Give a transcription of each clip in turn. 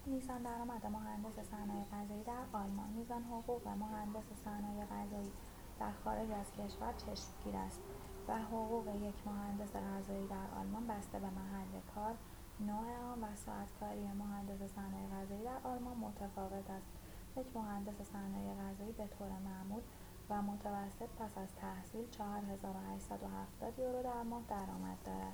میزان درآمد مهندس صنایع غذایی در آلمان. میزان حقوق مهندس صنایع غذایی در خارج از کشور چشمگیر است و حقوق یک مهندس غذایی در آلمان بسته به محل کار، نوع آن و ساعت کاری مهندس صنایع غذایی در آلمان متفاوت است. یک مهندس صنایع غذایی به طور معمول و متوسط پس از تحصیل 4870 یورو در ماه درآمد دارد.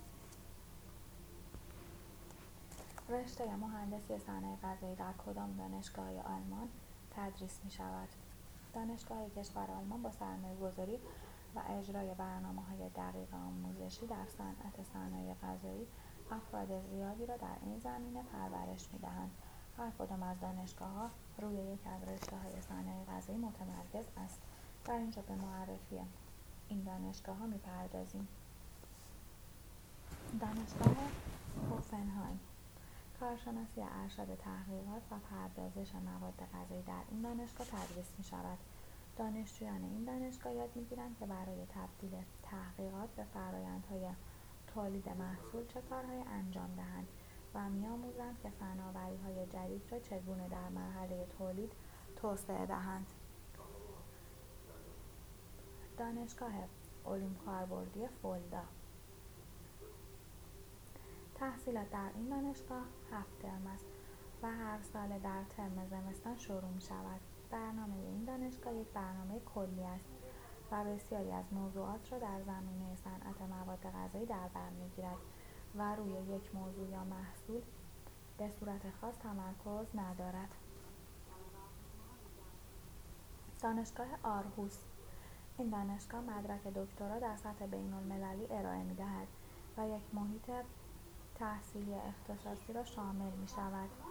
رشته مهندسی صنایع غذایی در کدام دانشگاه آلمان تدریس می شود؟ دانشگاه کشور آلمان با سرمایه‌گذاری و اجرای برنامه‌های دقیق آموزشی در صنعت صنایع غذایی افراد زیادی را در این زمینه پرورش می‌دهند. هر کدام از دانشگاه‌ها روی یک از رشته‌های صنایع غذایی متمرکز است. در اینجا به معرفی این دانشگاه‌ها می‌پردازیم. دانشگاه هوفنهایم. کارشناسی ارشد تحقیقات و پردازش مواد غذایی در این دانشگاه تدریس می‌شود. دانشجویان این دانشگاه یاد می‌گیرند که برای تبدیل تحقیقات به فرآیندهای تولید محصول چه کارهایی انجام دهند و می‌آموزند که فناوری‌های جدید را چگونه در مرحله تولید توسعه دهند. دانشگاه علوم کاربردی فولدا. تحصیلات در این دانشگاه 7 ترم است و هر سال در ترم زمستان شروع می‌شود. برنامه این دانشگاه یک برنامه کلی است و بسیاری از موضوعات را در زمینه صنعت مواد غذایی در بر می‌گیرد و روی یک موضوع یا محصول به صورت خاص تمرکز ندارد. دانشگاه آرهوس. این دانشگاه مدرک دکترا در سطح بین‌المللی ارائه می‌دهد و یک محیط تحصیلی اختصاصی را شامل می‌شود.